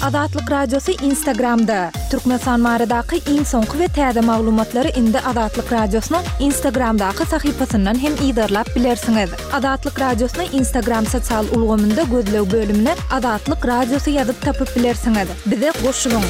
Adatlyk Radiosu Instagramda. Türkmenistan maradaky iň soňky we täze maglumatlary indi Adatlyk Radiosynyň Instagramdaky sahypasyndan hem ýydarlap bilersiňiz. Adatlyk Radiosynyň Instagram sosial ulgamynda gözlew bölümine Adatlyk Radiosu ýazyp tapyp bilersiňiz. Bize goşulyň.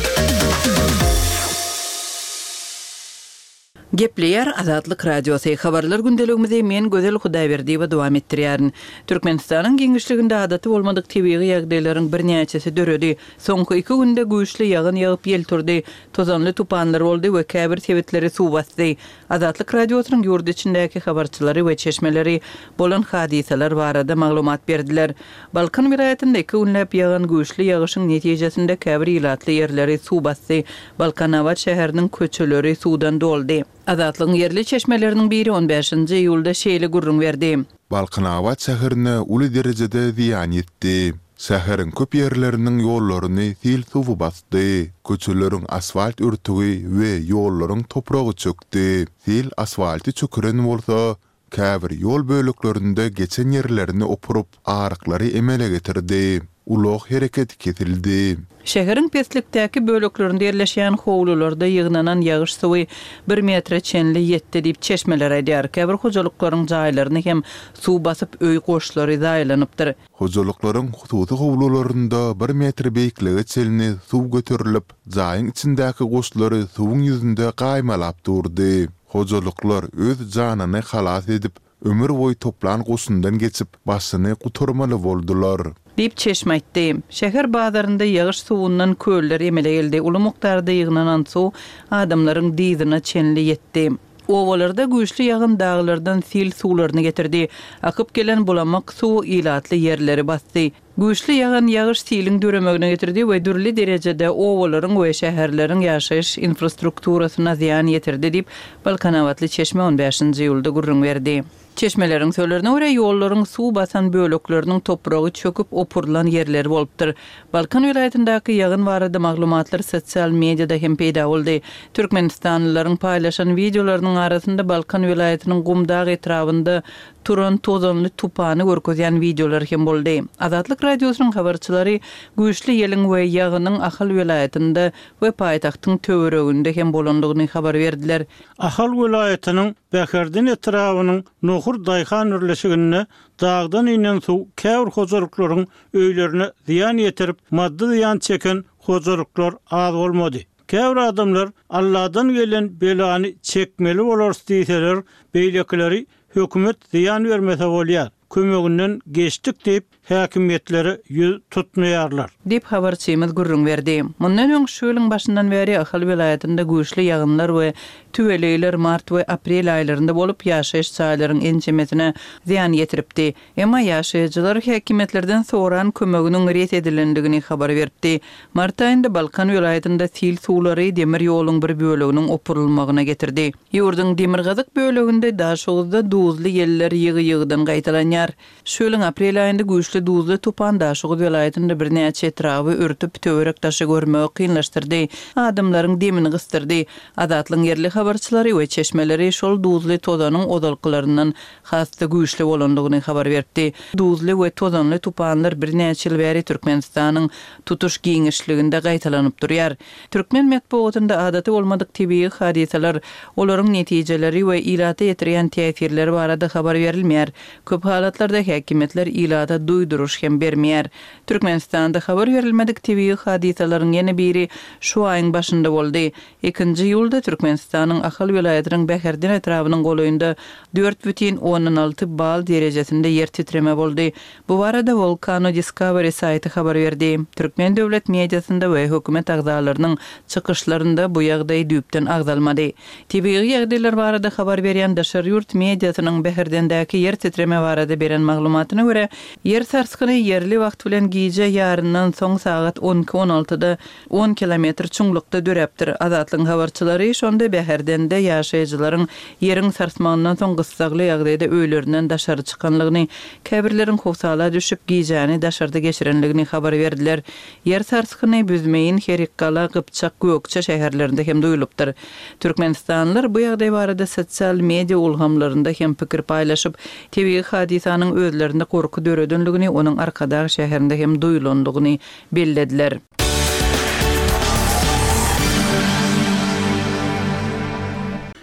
Gepleyer Azatlyk Radiosu habarlar gündeligimizde men Gözel Hudaýberdi we dowam etdirýärin. Türkmenistanyň giňişliginde adaty bolmadyk tebigy ýagdaýlaryň birnäçesi döredi. Soňky 2 günde güýçli ýagyň ýagyp ýel turdy. Tozanly tupanlar boldy we käbir sebetleri suw basdy. Azatlyk Radiosynyň ýurt içindäki habarçylary we çeşmeleri bolan hadiseler barada maglumat berdiler. Balkan vilayetinde 2 günläp ýagan güýçli ýagyşyň netijesinde käbir ýylatly ýerleri suw basdy. Balkanawat şäheriniň köçeleri suwdan doldy. Azatlyň yerli çeşmeleriniň biri 15-nji ýylda şeýle gurrun berdi. Balkanawat şäherine uly derejede ziýan ýetdi. Şäheriň köp ýerleriniň ýollaryny sil suw basdy. Köçeleriň asfalt örtügi we ýollaryň topragy çökdi. Sil asfalty çöküren bolsa, käbir ýol bölüklerinde geçen ýerlerini opurup arıklary emele getirdi. Ulaq hereket kesildi. Şäheriň peslikdäki bölüklerinde ýerleşýän howlularda ýygnanan ýagyş suwy 1 metre çenli ýetdi diýip çeşmeler aýdýar. Käbir hojalyklaryň jaýlaryny hem suw basyp öý goşlary zaýlanypdyr. Hojalyklaryň hususy howlularynda 1 metre beýiklige çelini suw göterilip, jaýyň içindäki goşlary suwun ýüzünde gaýmalap durdy. Hojalyklar öz janyny halas edip, ömür boýy toplan goşundan geçip, başyny guturmaly boldular. Dip çeşme aýtdy. Şäher bazarynda ýagyş suwundan köller emele geldi. Uly mukdarda ýygnanan suw adamlaryň diýdine çenli ýetdi. Owalarda güýçli ýagan daglardan sil suwlaryny getirdi. Akyp gelen bulamak suw ýylatly ýerleri basdy. Güýçli ýagan ýagyş siliň döremegine getirdi we dürli derejede owalaryň we şäherleriň ýaşaýyş infrastrukturasyna ziýan ýetirdi diýip Balkanawatly çeşme 15-nji ýylda gurrun berdi. Çeşmeleriň söýlerine görä ýollaryň suw basan bölükleriniň topragy çöküp opurulan ýerleri bolupdyr. Balkan vilayetindäki ýagyn barada maglumatlar sosial mediada hem peýda boldy. Türkmenistanlylaryň paýlaşan videolarynyň arasynda Balkan vilayetiniň Gumdag etrafynda turan tozanly tupany görkezýän videolar hem boldy. Azatlyk Radiosynyň habarçylary güýçli ýeliň we ýagynyň Ahal vilayetinde we paýtagtyň töwereginde hem bolandygyny habar berdiler. Ahal vilayetiniň Bäherdin etrawynyň Nohur daýhan örleşigine dagdan inen suw käbir hojalyklaryň öýlerine ziýan ýetirip, maddi ziýan çeken hojalyklar az bolmady. Käbir adamlar Allahdan gelen belany çekmeli bolar diýseler, beýlekleri hökümet ziýan bermese bolýar. Kömeginden geçdik diýip häkimetleri ýüz tutmaýarlar. Dip habarçymyz gurrun berdi. Mundan öň şu ýylyň başyndan beri Ahal vilayetinde güýçli ýagynlar we tüweleyler mart we aprel aýlarynda bolup ýaşaýyş çaýlaryň ençemesine ziýan ýetiripdi. Emma ýaşaýjylar häkimetlerden soran kömeginiň ret edilendigini habar berdi. Mart aýynda Balkan vilayetinde sil suwlary demir ýoluň bir böleginiň opurulmagyna getirdi. Ýurdun Demirgazyk böleginde daşygda duzly ýeller ýygy-ýygydan gaýtalanýar. Şu ýylyň aprel aýynda güýçli duzly tupan daşygy vilayetinde bir näçe etrawy örtüp töwerek taşy görmegi kynlaşdyrdy. Adamlaryň demini gystyrdy. Azatlyň yerli habarçylary we çeşmeleri şol duzly tozanyň odalklaryndan hasda güýçli bolandygyny habar berdi. Duzly we tozanly tupanlar bir näçe ýyl beri Türkmenistanyň tutuş giňişliginde gaýtalanyp durýar. Türkmen medeniýetinde adaty bolmadyk tebii hadiseler, olaryň netijeleri we ýylaty ýetirýän täsirleri barada habar berilmeýär. Köp halatlarda häkimetler ýylata duýduruş hem bermeýär. Türkmenistanda habar berilmedik tebii hadiselerin ýene biri şu aýyň başynda boldy. 2-nji ýylda Türkmenistanyň Ahal vilayetiniň Bäherdin etrawynyň golaýynda 4,16 bal derejesinde ýer titreme boldy. Bu barada Volcano Discovery saýty habar berdi. Türkmen döwlet mediasynda we hökümet agzalarynyň çykyşlarynda bu ýagdaý düýpden agzalmady. Tebii ýagdaýlar barada habar berýän daşary ýurt mediasynyň Bäherdindäki ýer titreme barada beren maglumatyna görä, ýer sarskyny ýerli wagt bilen giýje ýaryndan soň saat 10:16-da 10 kilometr çuňlukda döräpdir. Azatlyň habarçylary şonda Bäherdinde ýaşaýjylaryň ýeriň sarsmagynyň soň gysgakly ýagdaýda öýlerinden daşary çykanlygyny, käbirleriň howsala düşüp giýjäni daşarda geçirenligini habar berdiler. Ýer sarskyny Büzmeýin, Herikkala, Gypçak, Gökçe şäherlerinde hem duýulupdyr. Türkmenistanlylar bu ýagdaý barada sosial media ulgamlarynda hem pikir paýlaşyp, tebii hadisanyň özlerinde korku döredenligini, onuň arkadaş şäherinde hem duýulandygyny bellediler.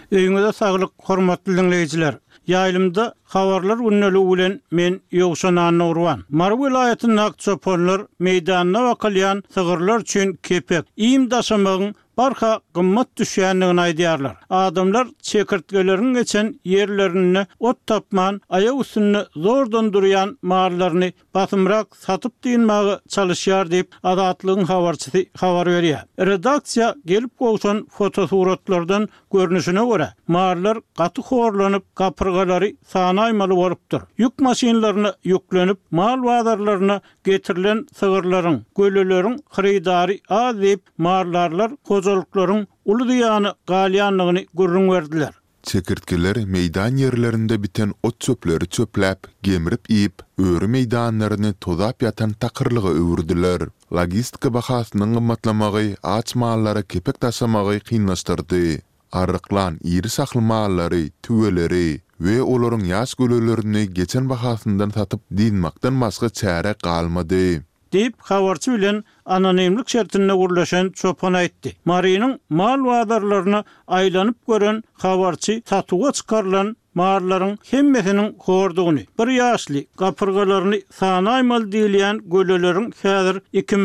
Öýüňizde saglyk, hormatly dinleýijiler. Ýaýlymda habarlar günneli bilen men Ýogşan Anurwan. Mar vilayatynyň akçoponlar meýdanyna wakalýan sygyrlar üçin kepek, iýim daşamagyň barha gymmat düşýändigini aýdýarlar. Adamlar çekirtgelerini geçen yerlerini ot tapman, aýak üstünde zordan durýan mallaryny basymrak satyp diýinmäge çalışýar diýip Adatlygyň habarçysy habar berýär. Redaksiýa gelip goýşan fotosuratlardan görnüşine görä, mallar gaty horlanyp gapyrgalary sanaýmaly bolupdyr. Ýük maşinalaryna ýüklenip mal bazarlaryna getirilen sygyrlaryň, göleleriň xaridary az diýip mallarlar kozolukların ulu diýany galyanlygyny görüň berdiler. Çekirtkeler meýdan yerlerinde biten ot çöpleri çöpläp, gemirip iýip, öýrü meýdanlaryny tozap ýatan takyrlyga öwürdiler. Logistika bahasynyň gymmatlamagy aç mallara kepek taşamagy kynlaşdyrdy. Aryklan iri sakly mallary, tüweleri we olaryň ýaş gölelerini geçen bahasyndan satyp diýinmakdan başga çäre galmady. Deyip habarçy bilen anonimlik şertine gurlaşan çopan aýtdy. Marynyň mal bazarlaryna aýlanyp gören habarçy satuga çykarlan mallaryň hemmesiniň hordugyny, bir ýaşly gapyrgalaryny sanaýmaly diýilýän göleleriň häzir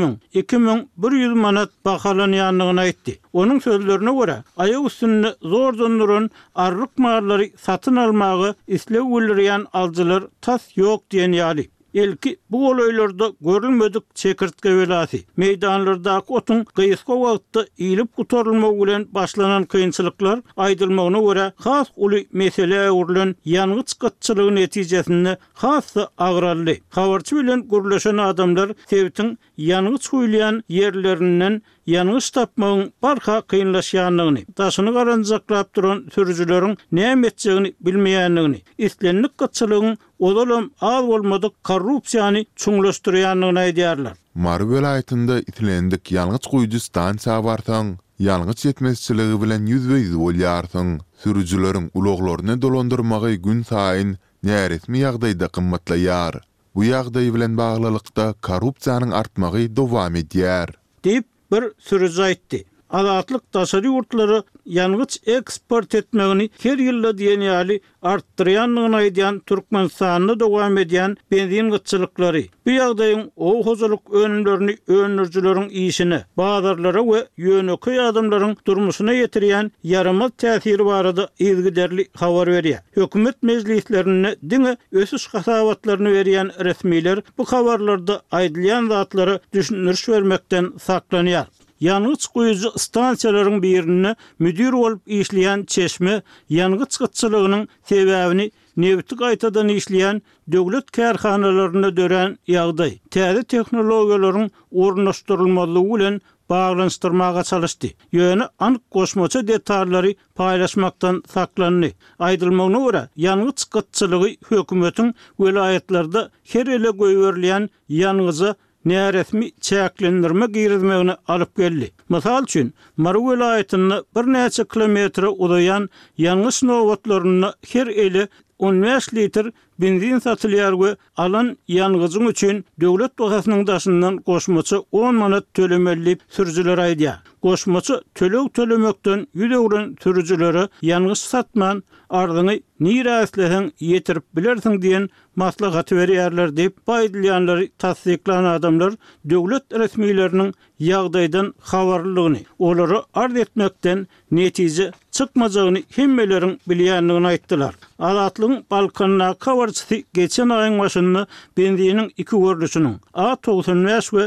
2100 manat bahalanýanlygyny aýtdy. Onuň sözlerine görä, aýak üstünde zordan duran arryk mallary satyn almagy islew bildirýän aljylar tas ýok diýen ýaly. Elki bu olaýlarda görülmedik çekirtke welasi. Meýdanlardaky otun gysga wagtda iýilip gutarylmagy bilen başlanan kynçylyklar aýdylmagyna görä has uly mesele urlan ýangıç gatçylygy netijesinde has agrarly. Habarçy bilen gürleşen adamlar Sewitiň ýangıç huýlayan yerlerinden ýangıç tapmagyň barha kynlaşýanlygyny, daşyny garanjaklap duran sürüjüleriň näme etjegini bilmeýänligini, islenlik gatçylygyň odalam az bolmadyk korrupsiýany çuňlaşdyrýanlygyny aýdýarlar. Mar welaýatynda itilendik ýalňyç guýjy stansiýa barsaň, ýalňyç ýetmezçiligi bilen ýüzbeýiz bolýarsyň. Sürüjüleriň ulaglaryny dolandyrmagy gün saýyn näresmi ýagdaýda kymmatlaýar. Bu ýagdaý bilen baglylykda korrupsiýanyň artmagy dowam edýär. Diýip bir sürüjü aýtdy. Adatlyk daşary ýurtlary ýangıç eksport etmegini her ýylda diýen ýaly artdyrýanlygyny aýdýan Türkmenistanda dowam edýän benzin gytçylyklary. Bu ýagdaýyň o hozurluk önümlerini önürjüleriň işine, bazarlara we ýöneköy adamlaryň durmuşyna ýetirýän yaramaz täsiri barada izgiderli habar berýär. Hökümet mejlislerine diňe ösüş hasabatlaryny berýän resmiler bu habarlarda aýdylýan zatlary düşünürüş vermekden saklanýar. Ýangıç guýjy stansiýalaryň birine müdir bolup işleýän çeşme ýangıç gatçylygynyň sebäbini Newti gaýtadan işleýän döwlet kärhanalaryna dören ýagdaý, täze tehnologiýalaryň ornaşdyrylmalygy bilen baglanşdyrmaga çalışdy. Ýöne anyk goşmaça detallary paýlaşmakdan saklandy. Aýdylmagyna görä, ýangıç gatçylygy hökümetiň welaýatlarda her ele goýberlýän ýangıza näresmi çäklendirme girizmegini alyp geldi. Mysal üçin, Mar welaýatyny bir näçe kilometre uzayan ýangıç nowatlaryny her ele 15 litr benzin satylýar we alan ýangıjyň üçin döwlet bahasynyň daşyndan goşmaça 10 manat tölemeli sürüjüler aýdýar. Goşmaça tölemekden ýüdegren sürüjülere ýangıç satman ardyny nirasleň ýetirip bilersiň diýen maslahat berýärler diýip baýdylýanlary tasdiklan adamlar döwlet resmiýetleriniň ýagdaýdan habarlygyny, olary arz etmekden netije çykmajagyny hemmeleriň bilýänligini aýtdylar. Adatlygyň Balkanna habarçysy geçen aýyň başynda benziniň iki görlüşiniň A95 we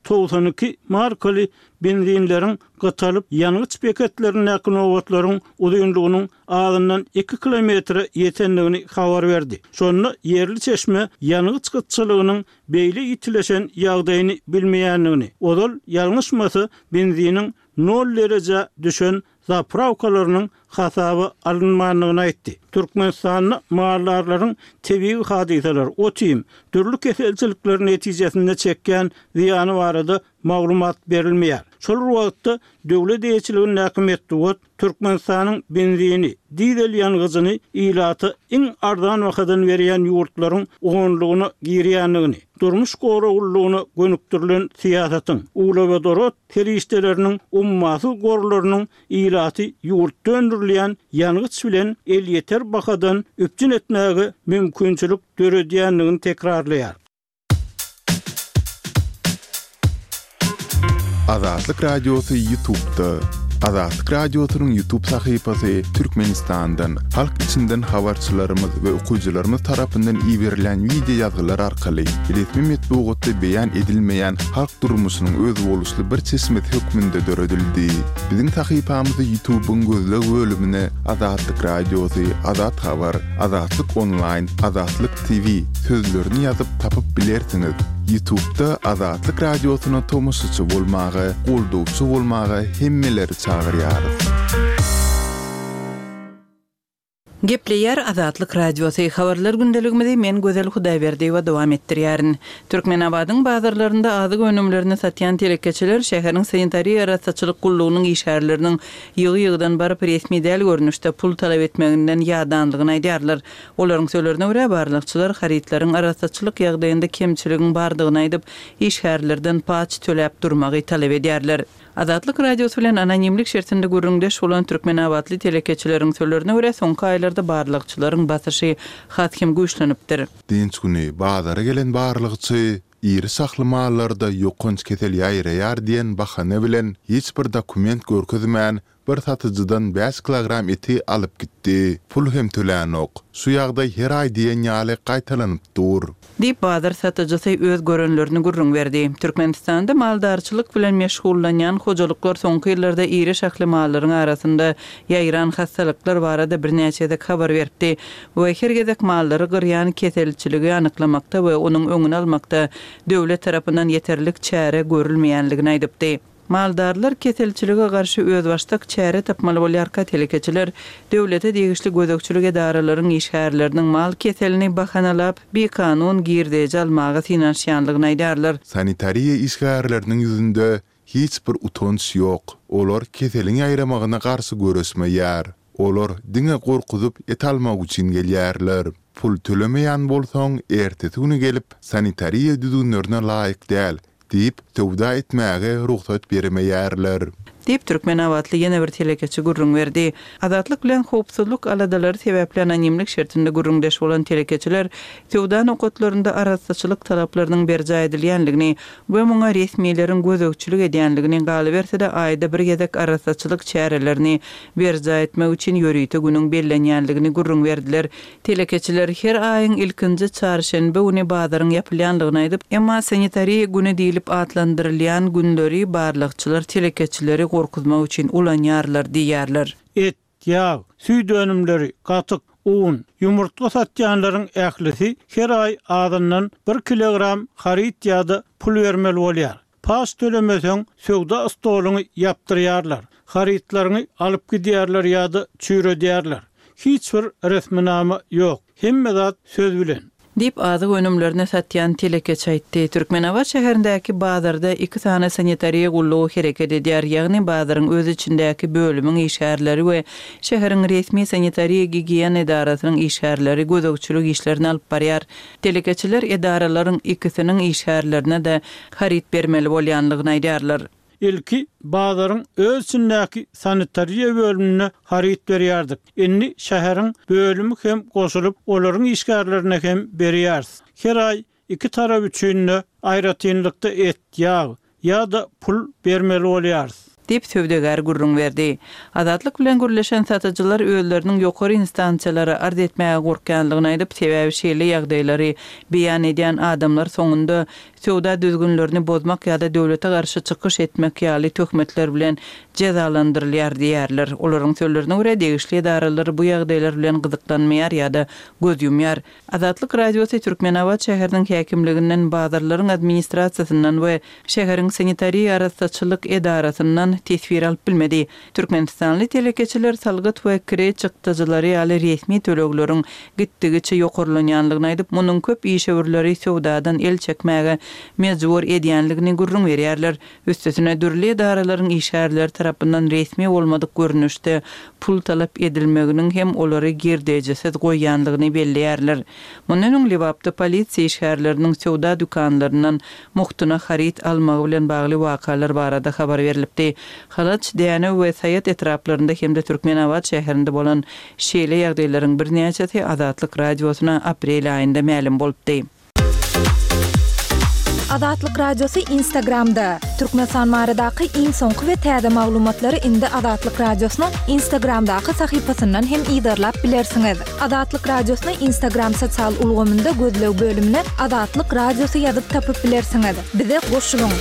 A92 markaly benzinleriň gatalып ýangıç beketlerine ýakyn owatlaryň uzunlygynyň azyndan 2 kilometre ýetenligini habar berdi. Şonu yerli çeşme ýangıç gatçylygynyň beýle ýitileşen ýagdaýyny bilmeýänligini, odal ýalňyşmasy benziniň 0 derece düşen zapravkalarynyň hasaby alınmanlygyny aýtdy. Türkmenistanyň mallarlaryň tebii hadiseler, otym, türlü keselçilikler netijesinde çekýän ziýany barada maglumat berilmeýär. Şol wagtda döwlet eýetçiliginiň häkimetdi Türkmenistanyň benzini, dizel ýangyzyny ilaty iň ardan wagtdan berýän ýurtlaryň oňlugyny girýänligini, durmuş goragullygyny gönükdirilen siýasatyň, uly we dorot terişdeleriniň ummaty gorlarynyň ilaty ýurt döndürilýän ýangyç bilen el ýeter bakadan öpjün etmäge mümkinçilik döredýänligini tekrarlaýar. Azatlyk Radiosu YouTube'da. Azatlyk Radiosu'nun YouTube sahypasy Türkmenistan'dan, halk içinden habarçylarymyz we okuyjylarymyz tarapyndan ýiberilen video ýazgylar arkaly resmi metbuatda beýan edilmeýän halk durmuşynyň öz boluşly bir çeşmet hökmünde döredildi. Biziň sahypamyzy YouTube'un gözleg bölümine Azatlyk Radiosu, Azat Habar, Azatlyk Online, Azatlyk TV sözlerini ýazyp tapyp bilersiňiz. YouTube'da Azatlyk Radiosu'na tomoşçy bolmagy, goldowçy bolmagy hemmeleri çağırýarys. Gepleýär Azatlyk Radiosu habarlar gündeligimizde men Gözel Hudaýberdi we dowam etdirýärin. Türkmenabadyň bazarlarynda azyk önümlerini satýan telekeçiler şäheriň sanitariýa rahatçylyk gullugynyň işgärleriniň ýygy-ýygydan baryp resmi däl görnüşde pul talap etmeginden ýadanlygyny aýdýarlar. Olaryň sözlerine görä barlykçylar haritlaryň rahatçylyk ýagdaýynda kemçiligiň bardygyny aýdyp işgärlerden paç töläp durmagy talap edýärler. Azatlyk Radiosu bilen anonimlik şertinde gürrüňdeş bolan Türkmenabadly telekeçileriň sözlerine görä soňky aýlarda barlykçylaryň basyşy hatkim güýçlenipdir. Dinç güni bazara gelen barlykçy iri saklı mallarda yokunç ketel ýaýraýar diýen bahane bilen hiç bir dokument görkezmän bir satyjydan 5 kilogram eti alyp gitdi. Pul hem tölänok. Şu ýagdaý her aý diýen ýaly gaýtalanyp dur. Dip bazar satyjysy öz görenlerini gürrüň berdi. Türkmenistanda maldarçylyk bilen meşgullanýan hojalyklar soňky ýyllarda iri şahly mallaryň arasynda ýaýran hastalyklar barada birnäçe habar berdi. Bu hergedek mallary gyrýan keselçiligi anyklamakda we onuň öňüni almakda döwlet tarapyndan ýeterlik çäre görülmeýänligini aýdypdy. Maldarlar keselçilige garşy öz başlyk çäre tapmaly bolýarka telekeçiler döwlete degişli gözökçülük edaralaryň işgärleriniň mal keselini bahanalap bir kanun girdeji almagy finansiýanlygyny aýdarlar. Sanitariýa işgärleriniň ýüzünde hiç bir utanç ýok. Olar keseliň aýramagyna garşy görüşmeýär. Olar diňe gorkuzyp et almak üçin gelýärler. Pul tölemeýän bolsaň ertesi güni gelip sanitariýa düzgünlerine laýyk däl diýip tövda etmäge ruhsat bermeýärler. Dip Türkmenabadly ýene bir telekeçi gürrüň berdi. Azatlyk bilen howpsuzlyk aladalary sebäpli anonimlik şertinde gürrüňdeş bolan telekeçiler tövda nokatlarynda araççylyk talaplarynyň berja edilýänligini we muňa resmiýetlerin gözökçülük edýänligini galy berse de aýda bir gezek araççylyk çärelerini berja etmek üçin ýörüýte günüň bellenýänligini gürrüň berdiler. Telekeçiler her aýyň ilkinji çarşembe güni bazaryň ýapylýanlygyny aýdyp, emma sanitariýa güni diýilip adlandyrylýan günleri barlykçylar telekeçileri gorkuzmak üçin ulanýarlar diýärler. Et, ýağ, süý dönümleri, gatyk, un, yumurtga satýanlaryň ählisi her aý adyndan 1 kilogram harit ýa-da pul bermeli bolýar. Pas tölemeseň söwda stoluny ýapdyrýarlar. Haritlaryny alyp gidýärler ýa-da çüýredýärler. Hiç bir resminama ýok. Hemme zat söz bilen. Dip azyk önümlerini satýan telekeçi aýtdy. Türkmenabad şäherindäki bazarda 2 tane sanitariýa gullugy hereket edýär. Ýagny bazaryň öz içindäki bölümiň işgärleri we şäheriň resmi sanitariýa gigiýen edarasynyň işgärleri gözökçülük işlerini alyp barýar. Telekeçiler edaralaryň ikisiniň işgärlerine de harit bermeli bolýanlygyny aýdýarlar. İlki bazaryň öz içindäki sanitariýa bölümine harit berýärdik. Indi şäheriň bölümi hem goşulyp olaryň işgärlerine hem berýärs. Her aý iki tarap üçin aýratynlykda et, ýağ ýa-da pul bermeli bolýar. Dip sövdegar gürrüň berdi. Azatlyk bilen gürleşen satyjylar öýleriniň ýokary instansiýalary arz etmäge gorkanlygyny aýdyp sebäbi şeýle ýagdaýlary beýan edýän adamlar soňunda sowda düzgünlerini bozmak ýa-da döwlete garşy çykyş etmek ýaly töhmetler bilen cezalandyrylýar diýärler. Olaryň sözlerine görä degişli edaralar bu ýagdaýlar bilen gyzyklanmaýar ýa-da göz ýumýar. Azatlyk Radiosu Türkmenabad şäheriniň häkimliginden bazarlaryň administrasiýasyndan we şäheriň sanitariýa araççylyk edarasynyň tesbir alyp bilmedi. Türkmenistanly telekeçiler salgyt we kire çykdyjylary ýaly resmi töleglerin gitdigiçe ýokarlanýanlygyny aýdyp, munyň köp işewirleri sowdadan el çekmäge mecbur edýänligini gurrun berýärler. Üstesine dürli daraların işärler tarapyndan resmi bolmadyk görnüşde pul talap edilmeginin hem olary girdejese goýanlygyny belleýärler. Mundan öň Libapda polisiýa işärleriniň sowda dükanlaryndan muhtuna harit almagy bilen bagly wakalar barada habar berilipdi. Halaç däne we Sayat etraplarynda hemde Türkmenabad şäherinde bolan şeýle ýagdaýlaryň bir näçesi Azatlyk radiosuna aprel aýynda ma'lum bolupdy. Azatlyk radiosu Instagramda. Türkmenistan maradaky iň soňky we täze maglumatlary indi Azatlyk radiosynyň Instagramdaky sahypasyndan hem ýydarlap bilersiňiz. Azatlyk radiosyny Instagram sosial ulgamynda gözlew bölümine Azatlyk radiosu ýazyp tapyp bilersiňiz. Bize goşulyň.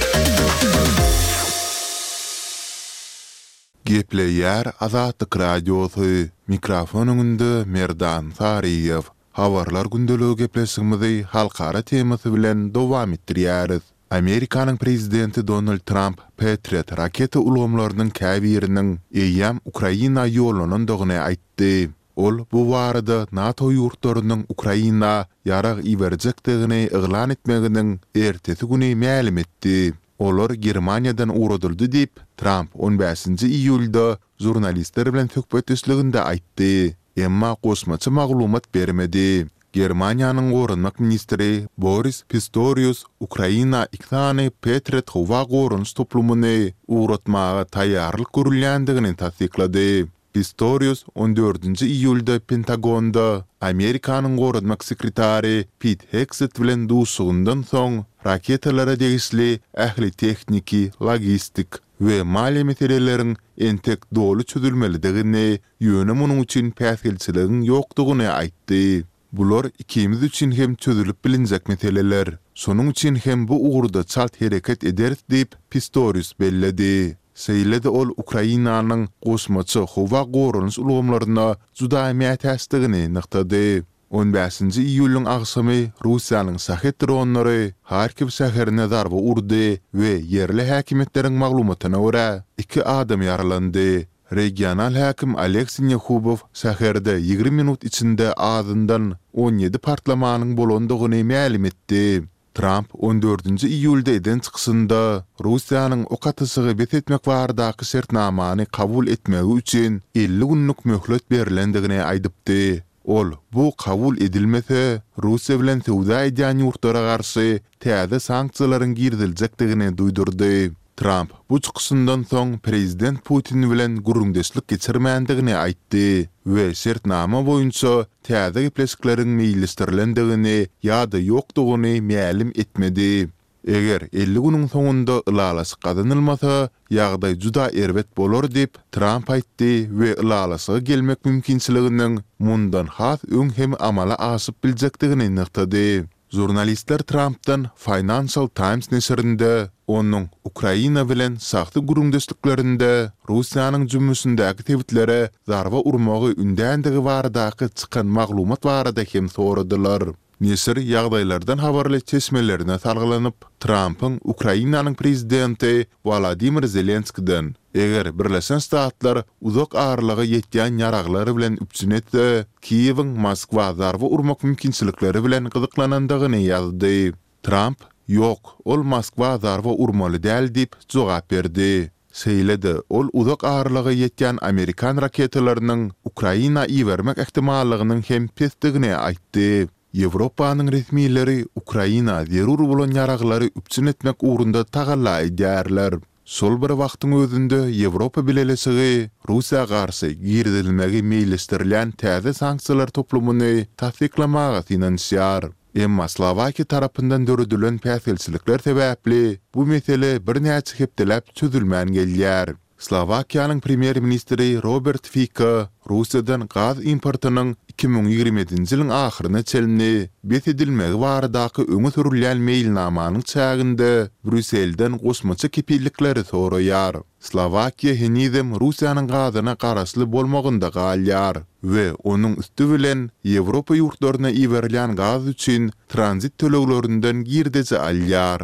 Gepleýär Azatlyk radiosu. Mikrofonunda Merdan Sariýew. Habarlar gündeligi gepleşigimizi halkara temasy bilen dowam etdirýäris. Amerikanyň prezidenti Donald Trump Patriot raketa ulgamlarynyň käbiriniň eýýam Ukraina ýollanandygyny aýtdy. Ol bu barada NATO ýurtlarynyň Ukraina ýarag iberjekdigini eglan etmeginiň ertesi güni ma'lum etdi. Olar Germaniýadan uradyldy diýip Trump 15-nji iýulda jurnalistler bilen söhbetleşiginde aýtdy. Emma gosmaçy maglumat bermedi. Germaniýanyň gorunmak ministri Boris Pistorius Ukraina iktany Patriot howa gorunç toplumyny uratmaga taýýarlyk görülýändigini tasdiklady. Pistorius 14-nji iýulda Pentagonda Amerikanyň gorunmak sekretary Pete Hegseth bilen duşugundan soň raketalara degisli ähli tekniki, logistik we maliýe meseleleriň entek dolu çözülmelidigini, ýöne munyň üçin päsgelçiligiň ýokdugyny aýtdy. Bular ikimiz üçin hem çözülüp bilinjek meseleler. Şonuň üçin hem bu uğurda çalt hereket ederiz diýip Pistorius belledi. Seýledi ol Ukrainanyň gosmaçy howa gorunç ulgamlaryna juda mätäsdigini nyktady. 15-nji iýulyň agşamy Russiýanyň sahet dronlary Harkiv şäherine zarba urdy we yerli häkimetleriň maglumatyna görä 2 adam ýaralandy. Regional häkim Aleksey Nehubov şäherde 20 minut içinde ağzından 17 partlamanyň bolandygyny ma'lum etdi. Trump 14-nji iýulda eden çykysynda Russiýanyň okatysygy betetmek baradaky şertnamany kabul etmegi üçin 50 günlük möhlet berilendigini aýdypdy. Ol bu kabul edilmese Russiýa bilen sowda edýän ýurtlara garşy täze sanksiýalaryň girdiljekdigini duýdurdy. Trump bu çykysyndan soň prezident Putin bilen gurrundeşlik geçirmändigini aýtdy we şertnama boýunça täze gepleşikleriň meýillestirilendigini ýa-da ýokdugyny ma'lum etmedi. Eger 50 günüň soňunda ılalasy gazanylmasa, ýagdaý juda erbet bolar diýip Trump aýtdy we ılalasy gelmek mümkinçiliginiň mundan has öň hem amala aşyp biljekdigini nyktady. Jurnalistler Trump'dan Financial Times neşrinde onun Ukraina bilen saxty gurrundeşliklerinde Russiýanyň jümüşindäki tebitlere zarba urmagy ündändigi baradaky çykan maglumat barada hem soradylar. Neşir ýagdaýlardan habarly çeşmelerine salgylanyp Trump'ın Ukrainanyň prezidenti Volodymyr Zelenskiýden eger Birleşen Ştatlar uzak ağırlygy ýetýän ýaraglary bilen üpçün etse, Kiýewiň Moskwa zarba urmak mümkinçilikleri bilen gyzyklanandygyny ýazdy. Trump "Ýok, ol Moskwa zarba urmaly däl" diýip jogap berdi. Seýledi, ol uzak ağırlygy ýetýän Amerikan raketalarynyň Ukraina iýermek ihtimallygynyň hem pesdigini aýtdy. Ýewropanyň resmiýetleri Ukraina zerur bolan ýaraglary üpçün etmek ugrunda tagalla edýärler. Sol bir wagtyň özünde Ýewropa bilelesigi Russiýa garşy girdilmegi meýillestirilen täze sanksiýalar toplumuny tasdiklamaga finansiýar. Emma Slovakiýa tarapyndan döredilen päsgelçilikler sebäpli bu mesele bir näçe hepdelep çözülmän gelýär. Slovakiýanyň premier ministri Robert Fico Russiýadan gaz importynyň 2027-nji ýylyň ahyryna çelini betedilmegi baradaky öňe sürülýän meýilnamanyň çäginde Brüsselden gosmaçy kepillikleri soraýar. Slovakiýa henizem Russiýanyň gazyna garaşly bolmagynda galýar we onuň üstü bilen Ýewropa ýurtlaryna iberilýän gaz üçin tranzit töleglerinden girdeje alýar.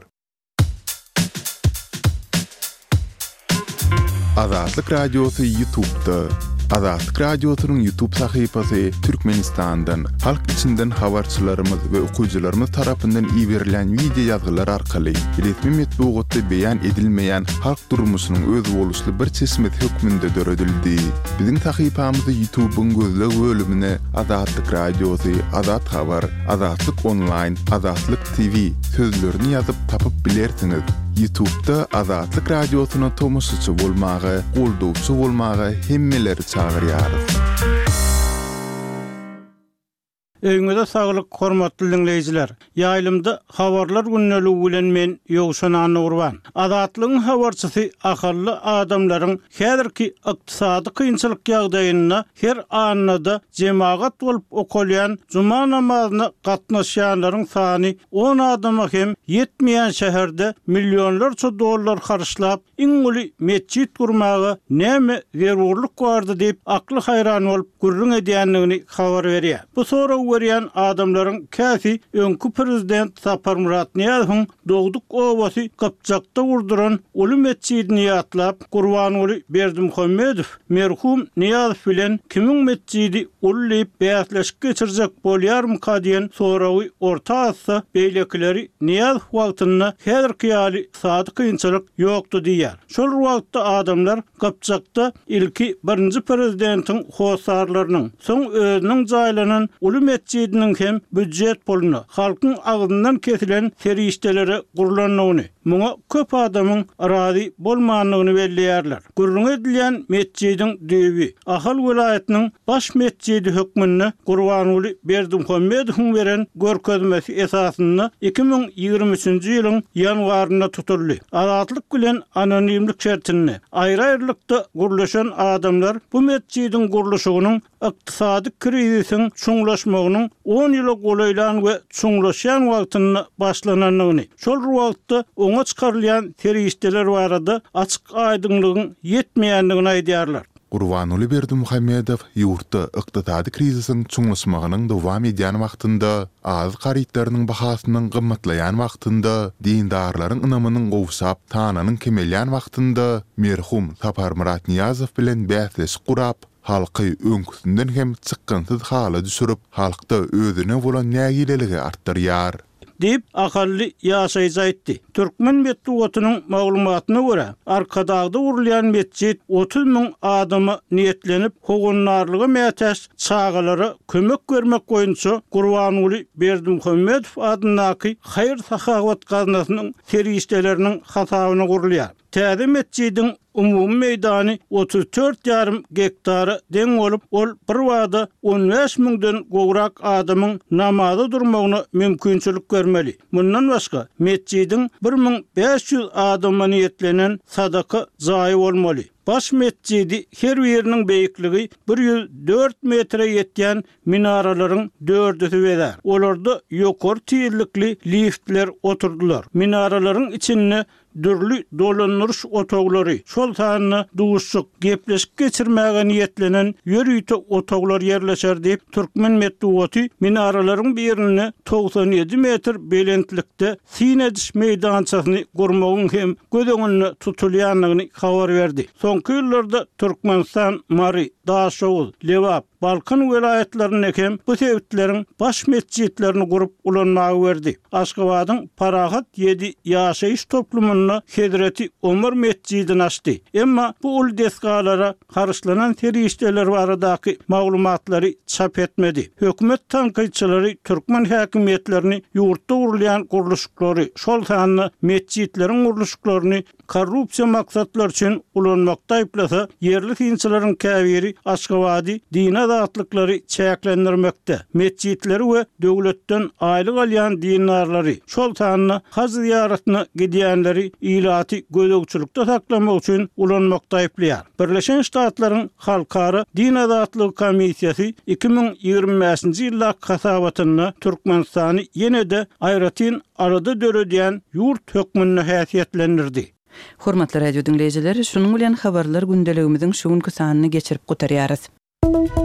Azatlyk radiosu YouTube'da Azatlyk Radiosynyň YouTube sahypasy Türkmenistandan halk içinden habarçylarymyz we okuyjylarymyz tarapyndan iberilen video ýazgylar arkaly resmi metbuatda beýan edilmeýän halk durmuşynyň öz boluşly bir çeşmet hökmünde döredildi. Biziň sahypamyzda YouTube'un gözleg bölümine Azatlyk Radiosy, Azat Habar, Azatlyk Online, Azatlyk TV sözlerini ýazyp tapyp bilersiňiz. YouTube'da Azatlyk Radiosyna tomoşçy bolmagy, goldowçy bolmagy hemmeleri çağırýarys. Öňüňizde saglyk, hormatly dinleýijiler. Ýaýlymda habarlar günneligi bilen men Ýogşan Nurwan. Azatlygyň habarçysy akally adamlaryň häzirki ykdysady kynçylyk ýagdaýyna her anynda jemaat bolup okulýan juma namazyna gatnaşýanlaryň sany 10 adama hem ýetmeýän şäherde millionlarça dollar harçlap iňli mesjid gurmagy näme zerurlyk bardy diýip akly haýran bolup gürrüň edýänligini habar berýär. Bu sora görýän adamlaryň käsi öňkü prezident Sapar Murat Niýazowyň Dogduk obasy Kapçakda urduran uly mescidini ýatlap Gurbanuly Berdimuhammedow merhum Niýazow bilen kimin mescidi ulyp bäsleşik geçirjek bolýarmy diýen soragy orta atsa beýlekleri Niýazow wagtyna häzirki ýaly sady kynçylyk ýokdy diýär. Şol wagtda adamlar Kapçakda ilki birinji prezidentiň hosarlarynyň soň özüniň jaýlanan uly mescidiniň hem büdjet puluna, halkyň agyndan kesilen serişdelere gurulanyny, muňa köp adamyň razy bolmanyny belleýärler. Gurrun edilýän mescidiň düýbi Ahal welaýatynyň baş mescidi hökmünde Gurbanuly Berdimuhammedowyň beren görkezmesi esasyny 2023-nji ýylyň ýanwaryna tutuldy. Azatlyk bilen anonimlik şertini aýry-aýrylykda gurulşan adamlar bu mescidiň gurulşygynyň ykdysady krizisiň çuňlaşmagynyň 10 ýyla golaýlan we çuňlaşan wagtyny başlananyny, şol wagtda oňa çykarylýan serişdeler barada açyk aýdynlygyň ýetmeýändigini aýdýarlar. Gurbanuly Berdimuhammedow ýurtda ykdysady krizisiň çuňlaşmagynyň dowam edýän wagtynda, az garytlarynyň bahasynyň gymmatlaýan wagtynda, dindarlaryň ynamynyň gowşap, tananyň kemelýän wagtynda merhum Sapar Murat Niýazow bilen bäsleş gurap, halky öňküsünden hem çykgynsyz hala düşürip, halkda özüne bolan nägileligi artdyrýar diýip akally ýaşaýjy aýtdy. Türkmen metbuatynyň maglumatyna görä, arkadagda urulýan mesjid 30.000 adamy niýetlenip, hogunlarlygy mätäş çağalary kömek bermek boýunça Gurbanuly Berdimuhammedow adynaky haýır sahawat gaznasynyň serişdeleriniň hasabyna gurulýar. Täze mesjidiň umumy meýdany 34,5 hektary deň bolup, ol bir wagda 15.000-den gowrak adamyň namaza durmagyna mümkinçilik bermeli. Mundan başga mesjidiň 1500 adama niýetlenen sadaka jaýy bolmaly. Baş mescidi her biriniň beýikligi 104 metre ýetýän minaralaryň 4'üsi bezer. Olarda ýokary tiýirlikli liftler oturdular. Minaralaryň içinde dürli dolanırış otoglary, şol sanyny duşuk, gepleşik geçirmäge niýetlenen ýörüýte otoglar ýerleşer diýip Türkmen metbuaty minaralaryň birini 97 metr belentlikde sinediş meýdançasyny gurmagyň hem gödeňini tutulýanlygyny habar berdi. Soňky ýyllarda Türkmenistan Mari, Daşow, Lewap, Balkan welaýatlaryny hem bu sebäpleriň baş mesjidlerini gurup ulanmagy berdi. Aşgabatyň Parahat 7 ýaşaýyş toplumyny Hedreti Ömer mescidini açdy. Emma bu ul deskalara karışlanan serişdeler baradaky maglumatlary çap etmedi. Hökümet tanqyçylary Türkmen häkimetlerini ýurtda urulýan gurulşyklary, şol sanyny mescidleriň gurulşyklaryny korrupsiýa maksatlar üçin ulanmakda aýplasa, yerli kynçylaryň käbiri Aşgabaty din azatlyklary çäklendirmekde. Mescidleri we döwletden aýlyk alýan dinarlary, şol sanyny haj ziýaratyna gidýänleri ilaty gödөгçülükde saklamak üçin ulanmakda aýplýar. Birleşen Ştatlaryň Halkara Din Azatlygy Komissiýasy 2025-nji ýyla hasabatyny Türkmenistany ýene-de aýratyn arada döredýän ýurt hökmüne häsiýetlendirdi. Hormatly radio dinleýijiler, şunuň bilen habarlar gündeligimiziň şu günkü sanyny geçirip gutarýarys.